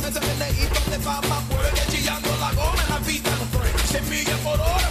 ese meneíto de fama, mueve chillando la goma en la pista, no frena. 100 millas por hora.